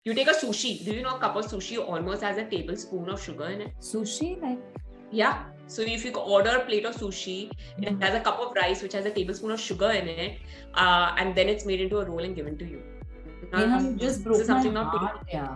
You take a sushi. Do you know a cup of sushi almost has a tablespoon of sugar in it? Sushi, like? Yeah. So if you order a plate of sushi, it has a cup of rice which has a tablespoon of sugar in it, and then it's made into a roll and given to you. You just broke my heart, yeah.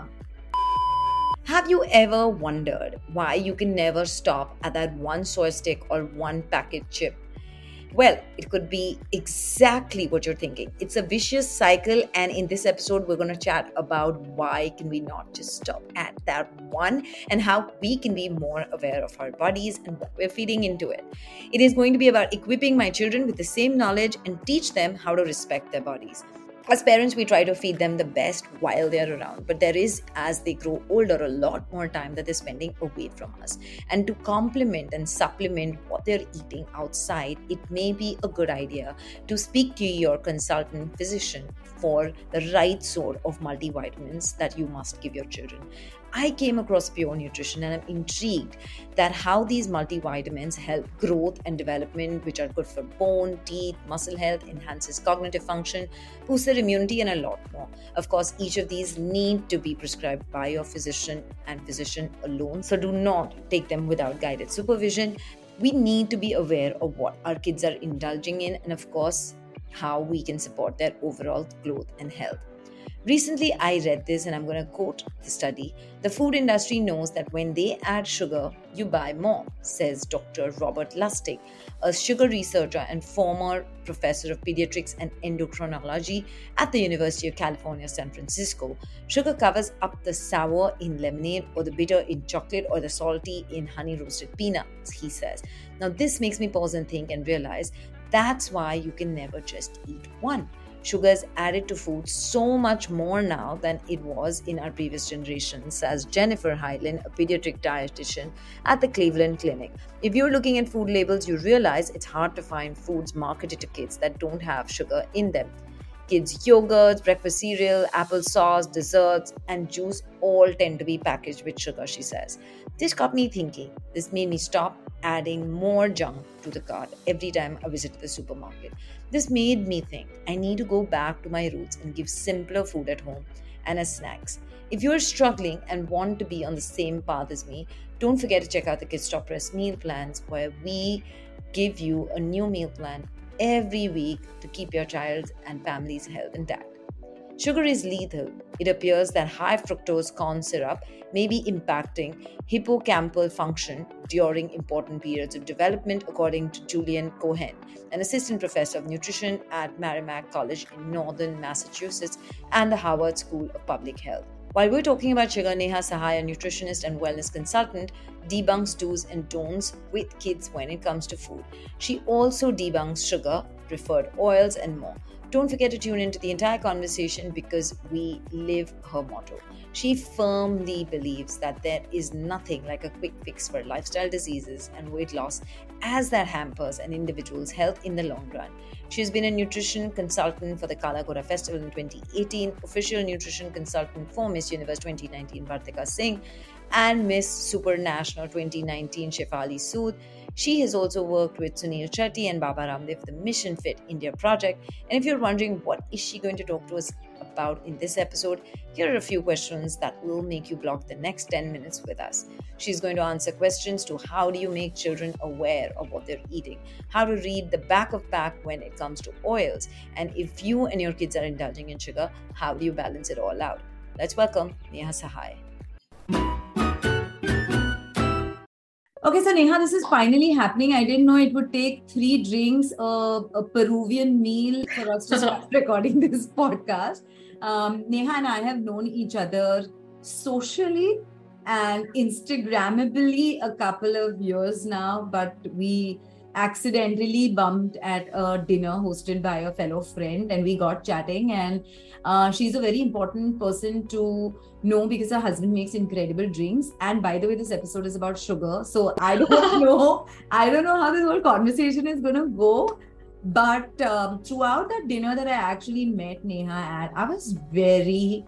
Have you ever wondered why you can never stop at that one soy stick or one packet chip? Well, it could be exactly what you're thinking. It's a vicious cycle, and in this episode, we're going to chat about why can we not just stop at that one and how we can be more aware of our bodies and what we're feeding into it. It is going to be about equipping my children with the same knowledge and teach them how to respect their bodies. As parents, we try to feed them the best while they're around, but there is, as they grow older, a lot more time that they're spending away from us. And to complement and supplement what they're eating outside, it may be a good idea to speak to your consultant physician for the right sort of multivitamins that you must give your children. I came across Pure Nutrition and I'm intrigued that how these multivitamins help growth and development, which are good for bone, teeth, muscle health, enhances cognitive function, boosts their immunity, and a lot more. Of course, each of these need to be prescribed by your physician and physician alone, so do not take them without guided supervision. We need to be aware of what our kids are indulging in and, of course, how we can support their overall growth and health. Recently, I read this and I'm going to quote the study. The food industry knows that when they add sugar, you buy more, says Dr. Robert Lustig, a sugar researcher and former professor of pediatrics and endocrinology at the University of California, San Francisco. Sugar covers up the sour in lemonade or the bitter in chocolate or the salty in honey roasted peanuts, he says. Now, this makes me pause and think and realize that's why you can never just eat one. Sugar is added to food so much more now than it was in our previous generations, says Jennifer Hyland, a pediatric dietitian at the Cleveland Clinic. If you're looking at food labels, you realize it's hard to find foods marketed to kids that don't have sugar in them. Kids' yogurts, breakfast cereal, applesauce, desserts, and juice all tend to be packaged with sugar, she says. This got me thinking. This made me stop adding more junk to the cart every time I visit the supermarket. This made me think I need to go back to my roots and give simpler food at home and as snacks. If you're struggling and want to be on the same path as me, don't forget to check out the Kids Top Press meal plans, where we give you a new meal plan every week to keep your child's and family's health intact. Sugar is lethal. It appears that high fructose corn syrup may be impacting hippocampal function during important periods of development, according to Julian Cohen, an assistant professor of nutrition at Merrimack College in northern Massachusetts and the Harvard School of Public Health. While we're talking about sugar, Neha Sahai, a nutritionist and wellness consultant, debunks do's and don'ts with kids when it comes to food. She also debunks sugar, preferred oils, and more. Don't forget to tune into the entire conversation because we live her motto. She firmly believes that there is nothing like a quick fix for lifestyle diseases and weight loss, as that hampers an individual's health in the long run. She has been a nutrition consultant for the Kala Ghoda Festival in 2018, official nutrition consultant for Miss Universe 2019 Vartika Singh, and Miss Supernational 2019 Shefali Sood. She has also worked with Sunil Shetty and Baba Ramdev for the Mission Fit India project. And if you're wondering what is she going to talk to us about in this episode, here are a few questions that will make you block the next 10 minutes with us. She's going to answer questions to how do you make children aware of what they're eating, how to read the back of pack when it comes to oils, and if you and your kids are indulging in sugar, how do you balance it all out? Let's welcome Neha Sahai. Okay, so Neha, this is finally happening. I didn't know it would take 3 drinks, a Peruvian meal for us to start recording this podcast. Neha and I have known each other socially and Instagrammably a couple of years now, but we accidentally bumped at a dinner hosted by a fellow friend and we got chatting, and she's a very important person to know because her husband makes incredible drinks. And by the way, this episode is about sugar, so I don't know how this whole conversation is going to go. But throughout that dinner that I actually met Neha at, I was very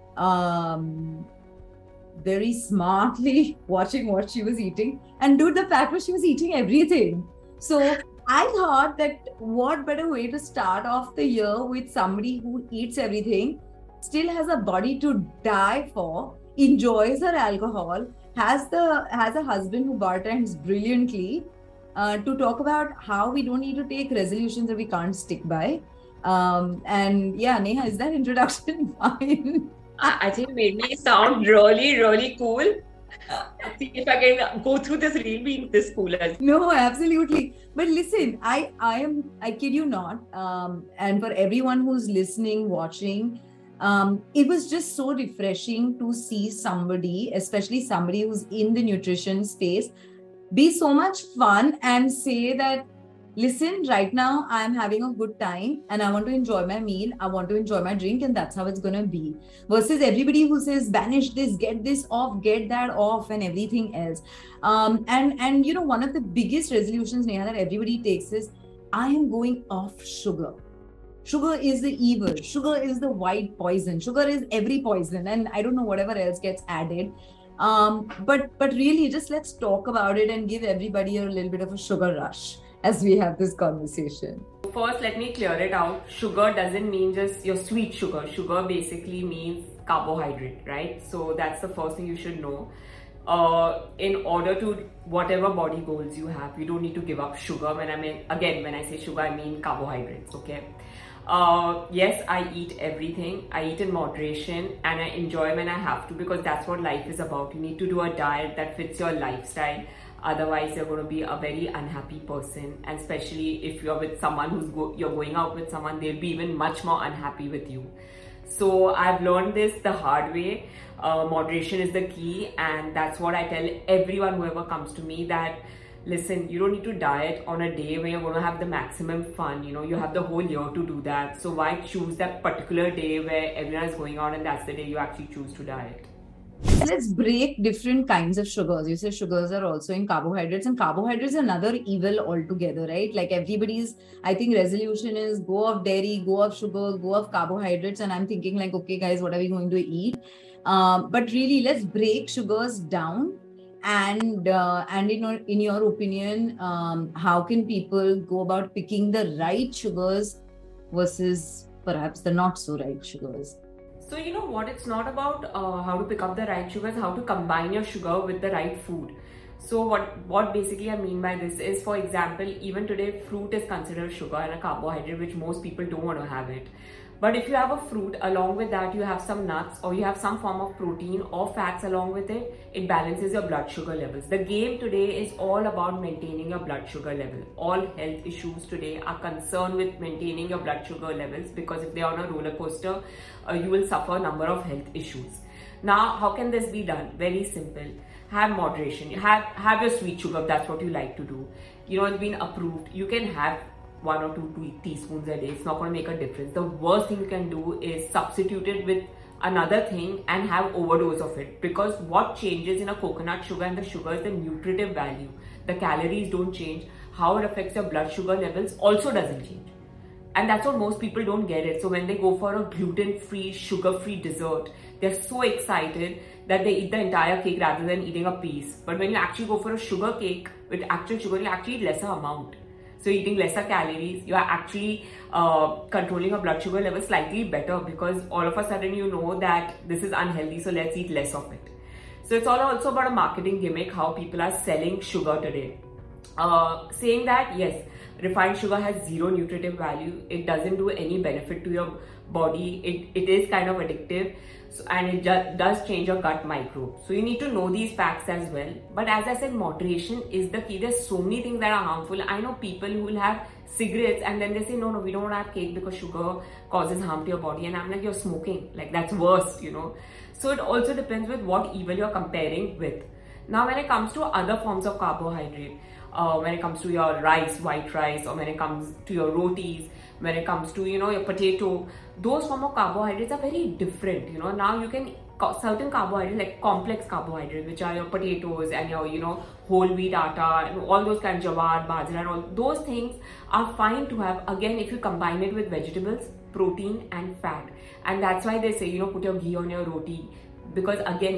smartly watching what she was eating. And dude, the fact was she was eating everything. So I thought that what better way to start off the year with somebody who eats everything still has a body to die for, enjoys her alcohol, has a husband who bartends brilliantly, to talk about how we don't need to take resolutions that we can't stick by. And yeah, Neha, is that introduction fine? I think it made me sound really, really cool. Let's see if I can go through this reel being this cool as. No, absolutely. But listen, I kid you not. And for everyone who's listening, watching, it was just so refreshing to see somebody, especially somebody who's in the nutrition space, be so much fun and say that, listen, right now I'm having a good time and I want to enjoy my meal, I want to enjoy my drink, and that's how it's going to be. Versus everybody who says, banish this, get this off, get that off, and everything else. And you know, one of the biggest resolutions, Neha, that everybody takes is, I am going off sugar. Sugar is the evil. Sugar is the white poison. Sugar is every poison. And I don't know whatever else gets added. But really, just let's talk about it and give everybody a little bit of a sugar rush as we have this conversation. First, let me clear it out. Sugar doesn't mean just your sweet sugar. Sugar basically means carbohydrate, right? So that's the first thing you should know. In order to whatever body goals you have, you don't need to give up sugar. When I say sugar, I mean carbohydrates, okay? Yes, I eat everything. I eat in moderation and I enjoy when I have to, because that's what life is about. You need to do a diet that fits your lifestyle. Otherwise, you're going to be a very unhappy person. And especially if you're with someone you're going out with someone, they'll be even much more unhappy with you. So I've learned this the hard way. Moderation is the key. And that's what I tell everyone, whoever comes to me, that listen, you don't need to diet on a day where you're going to have the maximum fun. You know, you have the whole year to do that. So why choose that particular day where everyone is going out and that's the day you actually choose to diet? Let's break different kinds of sugars. You say sugars are also in carbohydrates, and carbohydrates are another evil altogether, right? Like everybody's, I think, resolution is go off dairy, go off sugar, go off carbohydrates. And I'm thinking like, okay, guys, what are we going to eat? But really, let's break sugars down. And in your opinion, how can people go about picking the right sugars versus perhaps the not so right sugars? So you know what, it's not about how to pick up the right sugars, how to combine your sugar with the right food. So what basically I mean by this is, for example, even today fruit is considered sugar and a carbohydrate, which most people don't want to have it. But if you have a fruit, along with that you have some nuts or you have some form of protein or fats along with it, it balances your blood sugar levels. The game today is all about maintaining your blood sugar level. All health issues today are concerned with maintaining your blood sugar levels, because if they are on a roller coaster, you will suffer a number of health issues. Now, how can this be done? Very simple. Have moderation. Have your sweet sugar if that's what you like to do. You know, it's been approved. You can have 1 or 2 teaspoons a day. It's not going to make a difference. The worst thing you can do is substitute it with another thing and have overdose of it, because what changes in a coconut sugar and the sugar is the nutritive value. The calories don't change. How it affects your blood sugar levels also doesn't change. And that's what most people don't get it. So when they go for a gluten-free, sugar-free dessert, they're so excited that they eat the entire cake rather than eating a piece. But when you actually go for a sugar cake with actual sugar, you actually eat lesser amount. So eating lesser calories, you are actually controlling your blood sugar level slightly better, because all of a sudden you know that this is unhealthy, so let's eat less of it. So it's all also about a marketing gimmick, how people are selling sugar today. Saying that, yes, refined sugar has zero nutritive value. It doesn't do any benefit to your body. It is kind of addictive. So, and it does change your gut microbe. So you need to know these facts as well. But as I said, moderation is the key. There's so many things that are harmful. I know people who will have cigarettes and then they say, no, we don't want to have cake because sugar causes harm to your body. And I'm like, you're smoking. Like, that's worse, you know. So it also depends with what evil you're comparing with. Now, when it comes to other forms of carbohydrate, when it comes to your rice, white rice, or when it comes to your rotis, when it comes to, you know, your potato, those form of carbohydrates are very different. You know, now you can, certain carbohydrates like complex carbohydrates, which are your potatoes and your, you know, whole wheat atta and all those kinds of jawar, bajra and all those things are fine to have, again, if you combine it with vegetables, protein and fat. And that's why they say, you know, put your ghee on your roti, because again,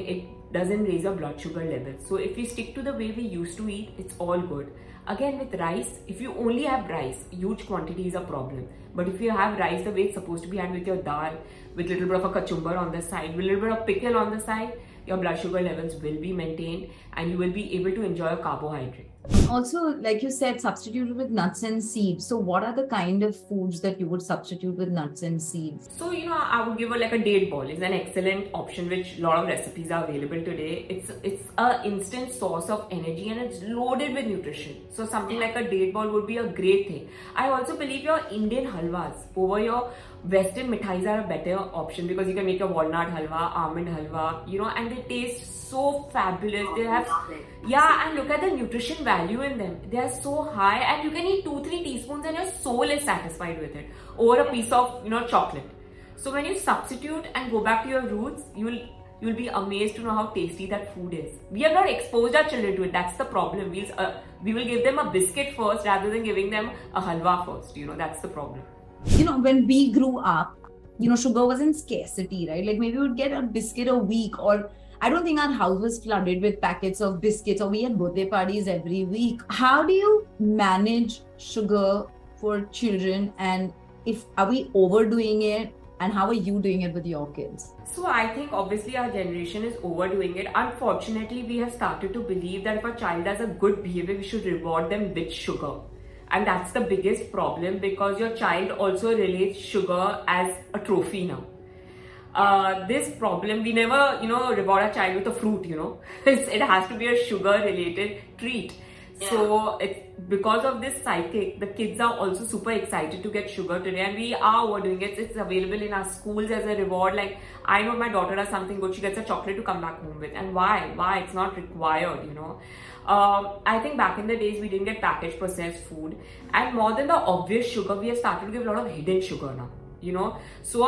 doesn't raise your blood sugar levels. So if we stick to the way we used to eat, it's all good. Again, with rice, if you only have rice, huge quantity is a problem. But if you have rice the way it's supposed to be had with your dal, with a little bit of a kachumbar on the side, with a little bit of pickle on the side, your blood sugar levels will be maintained and you will be able to enjoy a carbohydrate. Also, like you said, substitute with nuts and seeds. So what are the kind of foods that you would substitute with nuts and seeds? So, I would give like a date ball. It's an excellent option, which a lot of recipes are available today. It's an instant source of energy and it's loaded with nutrition. So something like a date ball would be a great thing. I also believe your Indian halwas over your Western mithais are a better option because you can make a walnut halwa, almond halwa, and they taste so fabulous. They have, and look at the nutrition value in them. They are so high and you can eat 2-3 teaspoons and your soul is satisfied with it over a piece of, chocolate. So when you substitute and go back to your roots, you'll be amazed to know how tasty that food is. We have not exposed our children to it. That's the problem. We will give them a biscuit first rather than giving them a halwa first. That's the problem. When we grew up, sugar was in scarcity, right? Like maybe we would get a biscuit a week, or I don't think our house was flooded with packets of biscuits, or we had birthday parties every week. How do you manage sugar for children, and are we overdoing it, and how are you doing it with your kids? So I think obviously our generation is overdoing it. Unfortunately, we have started to believe that if a child has a good behavior, we should reward them with sugar. And that's the biggest problem because your child also relates sugar as a trophy now. This problem, we never, reward a child with a fruit, it has to be a sugar related treat. Yeah. So it's because of this psychic, the kids are also super excited to get sugar today, and we are overdoing it. It's available in our schools as a reward. Like I know my daughter does something good, she gets a chocolate to come back home with. And why? It's not required, I think back in the days we didn't get packaged processed food, and more than the obvious sugar, we have started to give a lot of hidden sugar now, So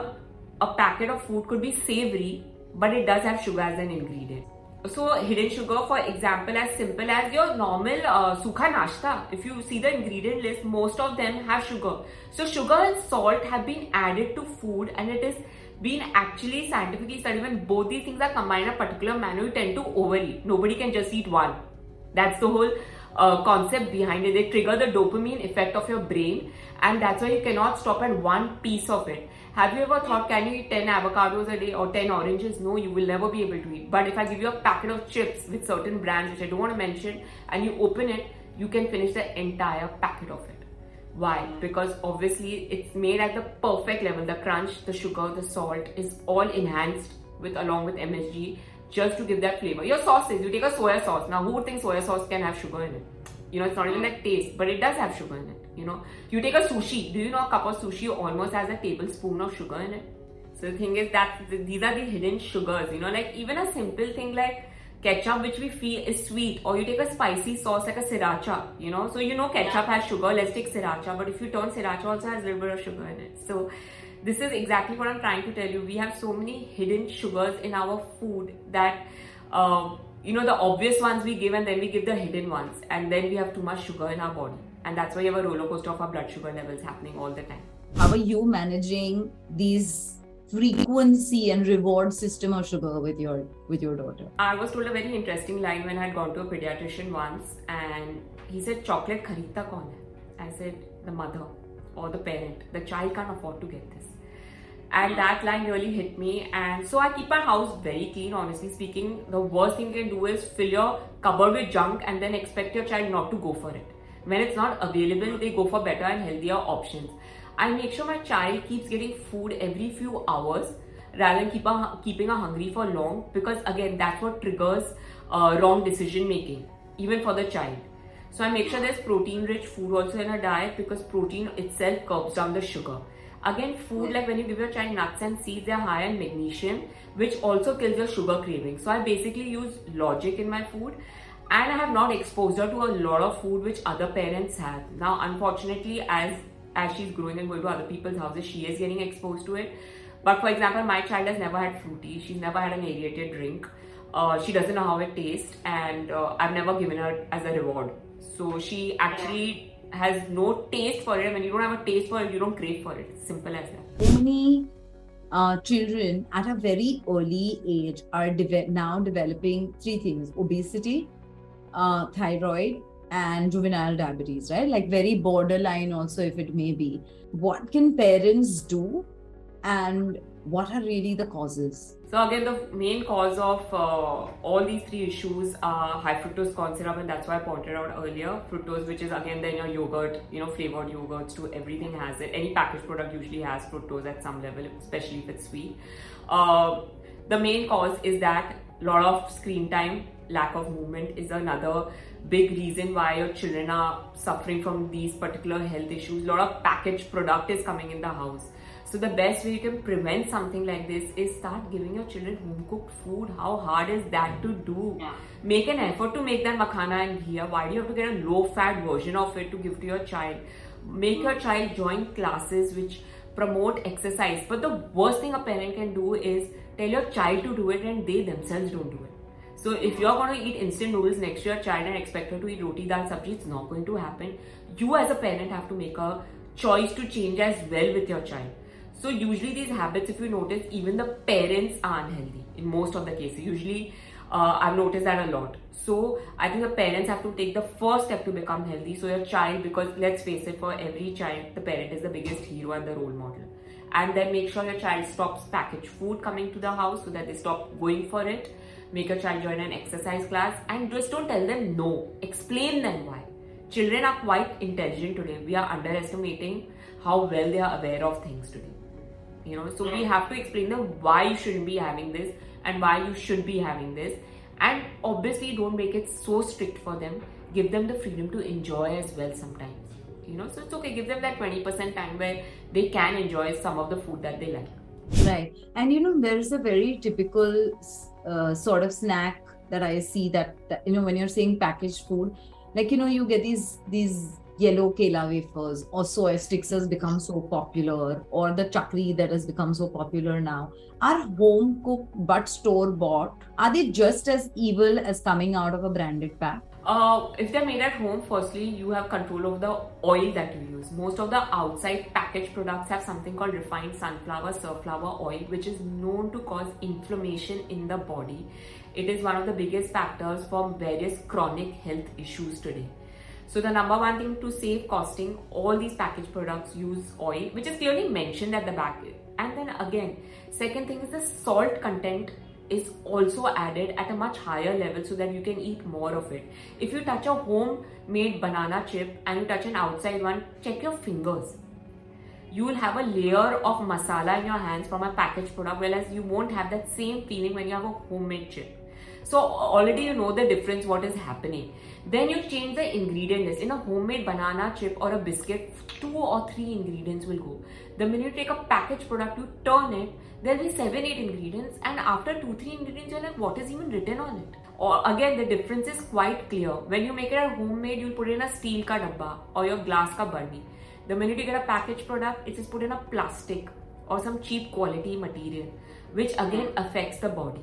a packet of food could be savory, but it does have sugar as an ingredient. So hidden sugar, for example, as simple as your normal sukha nashta, if you see the ingredient list, most of them have sugar. So sugar and salt have been added to food, and it is been actually scientifically studied. When both these things are combined in a particular manner, you tend to overeat. Nobody can just eat one. That's the whole concept behind it. They trigger the dopamine effect of your brain, and that's why you cannot stop at one piece of it. Have you ever thought, can you eat 10 avocados a day or 10 oranges? No, you will never be able to eat. But if I give you a packet of chips with certain brands, which I don't want to mention, and you open it, you can finish the entire packet of it. Why? Because obviously it's made at the perfect level. The crunch, the sugar, the salt is all enhanced along with MSG just to give that flavor. Your sauces, you take a soya sauce. Now who would think soya sauce can have sugar in it? It's not even that taste, but it does have sugar in it. You take a sushi. Do you know a cup of sushi almost has a tablespoon of sugar in it? So the thing is that these are the hidden sugars, like even a simple thing like ketchup, which we feel is sweet, or you take a spicy sauce like a sriracha, so ketchup has sugar, let's take sriracha, but if you turn sriracha also has a little bit of sugar in it. So this is exactly what I'm trying to tell you. We have so many hidden sugars in our food that the obvious ones we give, and then we give the hidden ones, and then we have too much sugar in our body, and that's why you have a roller coaster of our blood sugar levels happening all the time. How are you managing these frequency and reward system of sugar with your daughter? I was told a very interesting line when I had gone to a pediatrician once, and he said, chocolate khareedta kaun hai? I said, the mother or the parent. The child can't afford to get this. And that line really hit me, and so I keep my house very clean. Honestly speaking, the worst thing you can do is fill your cupboard with junk and then expect your child not to go for it. When it's not available, they go for better and healthier options. I make sure my child keeps getting food every few hours rather than keeping her hungry for long, because again, that's what triggers wrong decision making, even for the child. So I make sure there's protein rich food also in her diet, because protein itself curbs down the sugar. Again, food like when you give your child nuts and seeds, they're high in magnesium, which also kills your sugar craving. So I basically use logic in my food, and I have not exposed her to a lot of food which other parents have. Now, unfortunately, as she's growing and going to other people's houses, she is getting exposed to it. But for example, my child has never had fruity. She's never had an aerated drink. She doesn't know how it tastes, and I've never given her as a reward. So she actually has no taste for it. When you don't have a taste for it, you don't crave for it. It's simple as that. So many children at a very early age are now developing three things: obesity, thyroid, and juvenile diabetes, right? Like very borderline also, if it may be. What can parents do, and what are really the causes? So again, the main cause of all these three issues are high fructose corn syrup, and that's why I pointed out earlier. Fructose, which is again then your yogurt, flavored yogurts too, everything has it. Any packaged product usually has fructose at some level, especially if it's sweet. The main cause is that a lot of screen time, lack of movement is another big reason why your children are suffering from these particular health issues. A lot of packaged product is coming in the house. So the best way you can prevent something like this is start giving your children home cooked food. How hard is that to do? Yeah. Make an effort to make that makhana and ghee. Why do you have to get a low fat version of it to give to your child? Make your child join classes which promote exercise. But the worst thing a parent can do is tell your child to do it and they themselves don't do it. So if you're going to eat instant noodles next to your child and expect her to eat roti dal sabji, it's not going to happen. You as a parent have to make a choice to change as well with your child. So usually these habits, if you notice, even the parents are unhealthy in most of the cases. Usually I've noticed that a lot. So I think the parents have to take the first step to become healthy. So your child, because let's face it, for every child, the parent is the biggest hero and the role model. And then make sure your child stops packaged food coming to the house so that they stop going for it. Make your child join an exercise class and just don't tell them no. Explain them why. Children are quite intelligent today. We are underestimating how well they are aware of things today. So we have to explain them why you shouldn't be having this and why you should be having this. And obviously don't make it so strict for them. Give them the freedom to enjoy as well sometimes. So it's okay. Give them that 20% time where they can enjoy some of the food that they like. Right. And there's a very typical sort of snack that I see that when you're saying packaged food, like, you get these yellow kela wafers, or soy sticks has become so popular, or the chakri that has become so popular now, are home cooked but store bought. Are they just as evil as coming out of a branded pack? If they're made at home, firstly, you have control over the oil that you use. Most of the outside packaged products have something called refined sunflower, surflower oil, which is known to cause inflammation in the body. It is one of the biggest factors for various chronic health issues today. So the number one thing to save costing, all these packaged products use oil, which is clearly mentioned at the back. And then again, second thing is the salt content is also added at a much higher level so that you can eat more of it. If you touch a homemade banana chip and you touch an outside one, check your fingers. You will have a layer of masala in your hands from a packaged product, whereas you won't have that same feeling when you have a homemade chip. So already you know the difference, what is happening. Then you change the ingredient list. In a homemade banana chip or a biscuit, 2 or 3 ingredients will go. The minute you take a packaged product, you turn it, there'll be 7-8 ingredients, and after 2-3 ingredients, you're like, what is even written on it? Or again, the difference is quite clear. When you make it at homemade, you'll put it in a steel ka dabba or your glass ka barni. The minute you get a packaged product, it is put in a plastic or some cheap quality material, which again affects the body.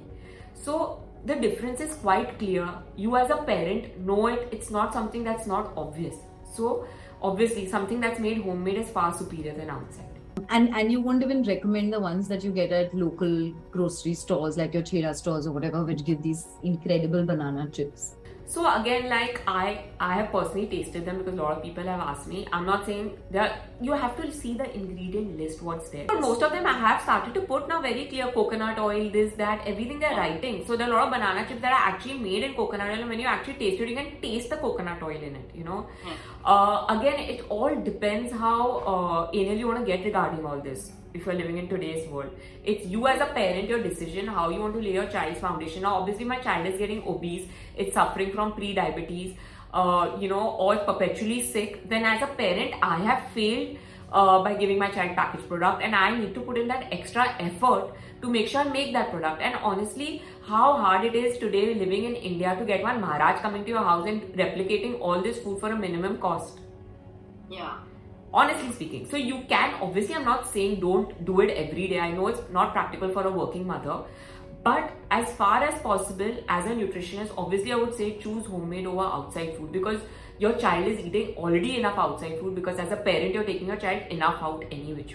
So the difference is quite clear. You as a parent know it. It's not something that's not obvious. So obviously something that's made homemade is far superior than outside. And you won't even recommend the ones that you get at local grocery stores like your Chera stores or whatever, which give these incredible banana chips. So again, like I have personally tasted them because a lot of people have asked me. I'm not saying that you have to see the ingredient list, what's there. But most of them I have started to put now very clear coconut oil, this, that, everything they're writing. So there are a lot of banana chips that are actually made in coconut oil, and when you actually taste it, you can taste the coconut oil in it, Again, it all depends how anal you want to get regarding all this. If you're living in today's world, it's you as a parent, your decision how you want to lay your child's foundation. Now obviously my child is getting obese, it's suffering from pre-diabetes, or perpetually sick, then as a parent I have failed by giving my child packaged product, and I need to put in that extra effort to make sure I make that product. And honestly, how hard it is today living in India to get one Maharaj coming to your house and replicating all this food for a minimum cost. Yeah. Honestly speaking. So you can, obviously I'm not saying don't do it every day. I know it's not practical for a working mother. But as far as possible, as a nutritionist, obviously I would say choose homemade over outside food, because your child is eating already enough outside food, because as a parent you're taking your child enough out any which way.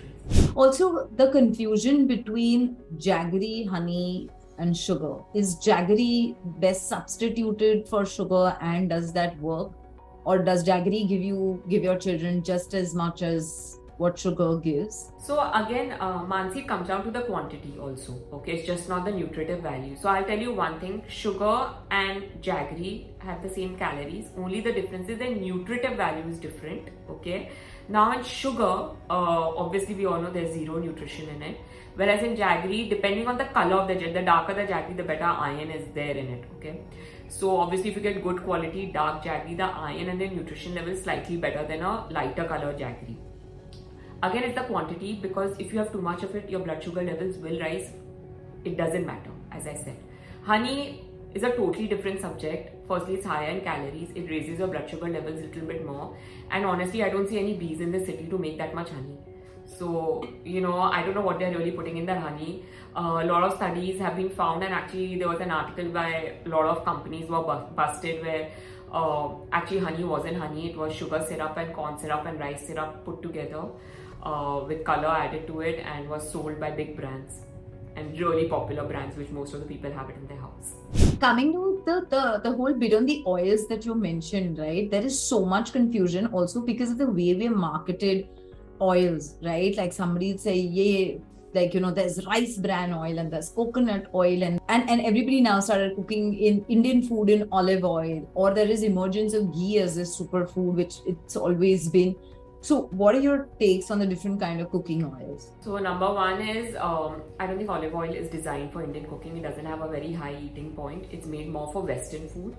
Also, the confusion between jaggery, honey, and sugar. Is jaggery best substituted for sugar, and does that work? Or does jaggery give your children just as much as what sugar gives? So again, Mansi, it comes down to the quantity also. Okay, it's just not the nutritive value. So I'll tell you one thing: sugar and jaggery have the same calories. Only the difference is the nutritive value is different. Okay. Now in sugar, obviously we all know there's zero nutrition in it. Whereas in jaggery, depending on the color of the darker the jaggery, the better iron is there in it. Okay. So obviously if you get good quality dark jaggery, the iron and the nutrition level is slightly better than a lighter color jaggery. Again, it's the quantity, because if you have too much of it, your blood sugar levels will rise. It doesn't matter, as I said. Honey is a totally different subject. Firstly, it's higher in calories. It raises your blood sugar levels a little bit more. And honestly, I don't see any bees in the city to make that much honey. So, I don't know what they're really putting in their honey. A lot of studies have been found, and actually there was an article by a lot of companies were busted where actually honey wasn't honey. It was sugar syrup and corn syrup and rice syrup put together with color added to it, and was sold by big brands and really popular brands, which most of the people have it in their house. Coming to the whole bit on the oils that you mentioned, right? There is so much confusion also because of the way we marketed oils, right? Like somebody would say, yeah, like, there's rice bran oil and there's coconut oil, and everybody now started cooking in Indian food in olive oil, or there is emergence of ghee as a superfood, which it's always been. So what are your takes on the different kind of cooking oils? So number one is, I don't think olive oil is designed for Indian cooking. It doesn't have a very high eating point. It's made more for Western food.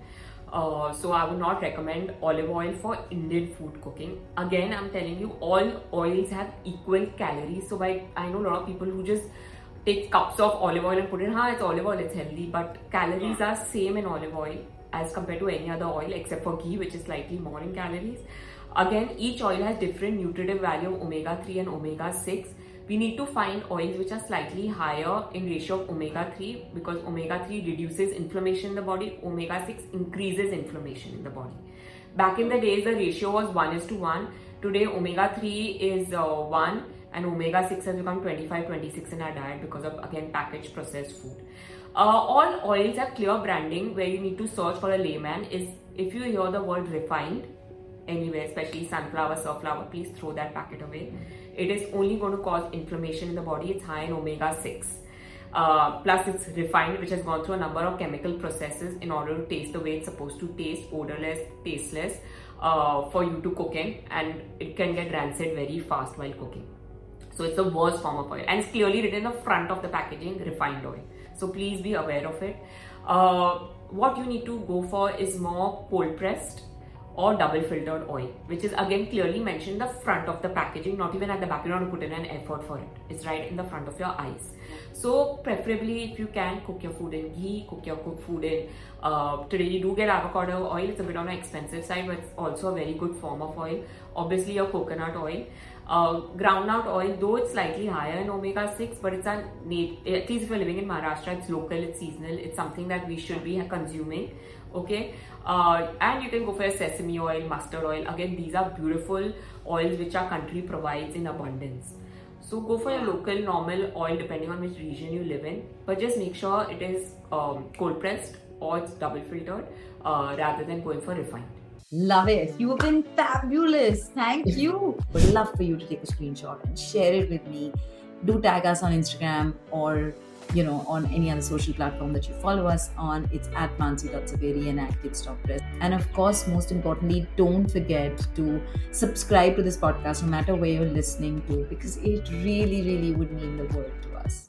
So I would not recommend olive oil for Indian food cooking. Again, I'm telling you, all oils have equal calories. So I know a lot of people who just take cups of olive oil and put it, it's olive oil, it's healthy. But calories are same in olive oil as compared to any other oil except for ghee, which is slightly more in calories. Again, each oil has different nutritive value of omega-3 and omega-6. We need to find oils which are slightly higher in ratio of omega-3, because omega-3 reduces inflammation in the body, omega-6 increases inflammation in the body. Back in the days, the ratio was 1:1. Today, omega-3 is 1 and omega-6 has become 25, 26 in our diet because of, again, packaged processed food. All oils have clear branding. Where you need to search for a layman is if you hear the word refined anywhere, especially sunflower, surflower, please throw that packet away. It is only going to cause inflammation in the body. It's high in omega-6. Plus it's refined, which has gone through a number of chemical processes in order to taste the way it's supposed to taste, odorless, tasteless, for you to cook in, and it can get rancid very fast while cooking. So it's the worst form of oil, and it's clearly written in the front of the packaging, refined oil. So please be aware of it. What you need to go for is more cold pressed or double filtered oil, which is again clearly mentioned in the front of the packaging, not even at the back. You don't have to put in an effort for it. It's right in the front of your eyes. So preferably, if you can, cook your food in ghee, cook your cooked food in, today you do get avocado oil. It's a bit on the expensive side, but it's also a very good form of oil. Obviously your coconut oil. Groundnut oil, though it's slightly higher in omega-6, but it's at least if you're living in Maharashtra, it's local, it's seasonal, it's something that we should be consuming. Okay, and you can go for sesame oil, mustard oil. Again, these are beautiful oils which our country provides in abundance. So go for your local normal oil depending on which region you live in, but just make sure it is cold pressed or it's double filtered rather than going for refined. Love it. You've been fabulous. Thank you. Would love for you to take a screenshot and share it with me. Do tag us on Instagram or on any other social platform that you follow us on. It's at mansi.zaveri and at kids.press. And of course, most importantly, don't forget to subscribe to this podcast no matter where you're listening to, because it really, really would mean the world to us.